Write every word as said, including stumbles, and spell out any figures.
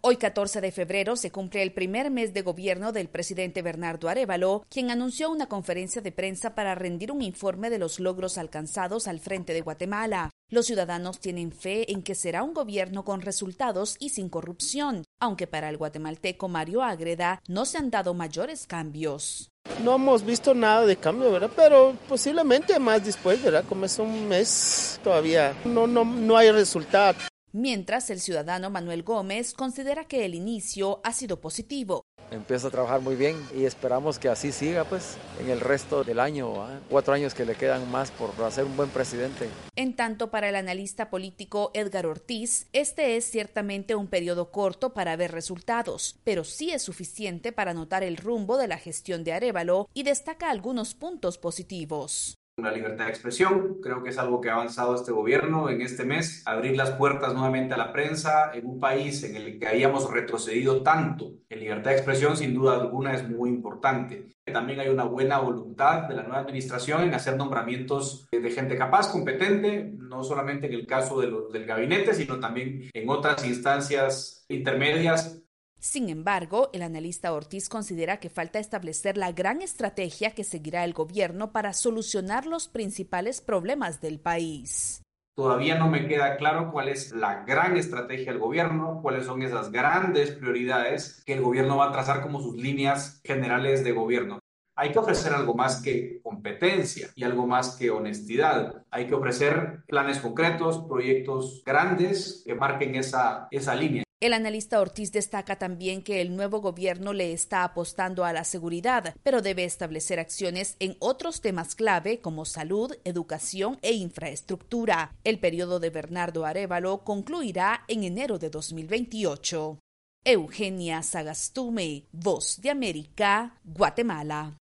Hoy, catorce de febrero, se cumple el primer mes de gobierno del presidente Bernardo Arévalo, quien anunció una conferencia de prensa para rendir un informe de los logros alcanzados al frente de Guatemala. Los ciudadanos tienen fe en que será un gobierno con resultados y sin corrupción, aunque para el guatemalteco Mario Ágreda no se han dado mayores cambios. No hemos visto nada de cambio, ¿verdad? Pero posiblemente más después, ¿verdad? Como es un mes, todavía no, no, no hay resultado. Mientras, el ciudadano Manuel Gómez considera que el inicio ha sido positivo. Empieza a trabajar muy bien y esperamos que así siga pues en el resto del año, ¿eh? cuatro años que le quedan más por hacer un buen presidente. En tanto, para el analista político Edgar Ortiz, este es ciertamente un periodo corto para ver resultados, pero sí es suficiente para notar el rumbo de la gestión de Arévalo y destaca algunos puntos positivos. La libertad de expresión, creo que es algo que ha avanzado este gobierno en este mes, abrir las puertas nuevamente a la prensa en un país en el que habíamos retrocedido tanto. En libertad de expresión, sin duda alguna, es muy importante. También hay una buena voluntad de la nueva administración en hacer nombramientos de gente capaz, competente, no solamente en el caso de los, del gabinete, sino también en otras instancias intermedias. Sin embargo, el analista Ortiz considera que falta establecer la gran estrategia que seguirá el gobierno para solucionar los principales problemas del país. Todavía no me queda claro cuál es la gran estrategia del gobierno, cuáles son esas grandes prioridades que el gobierno va a trazar como sus líneas generales de gobierno. Hay que ofrecer algo más que competencia y algo más que honestidad. Hay que ofrecer planes concretos, proyectos grandes que marquen esa, esa línea. El analista Ortiz destaca también que el nuevo gobierno le está apostando a la seguridad, pero debe establecer acciones en otros temas clave como salud, educación e infraestructura. El periodo de Bernardo Arévalo concluirá en enero de dos mil veintiocho. Eugenia Sagastume, Voz de América, Guatemala.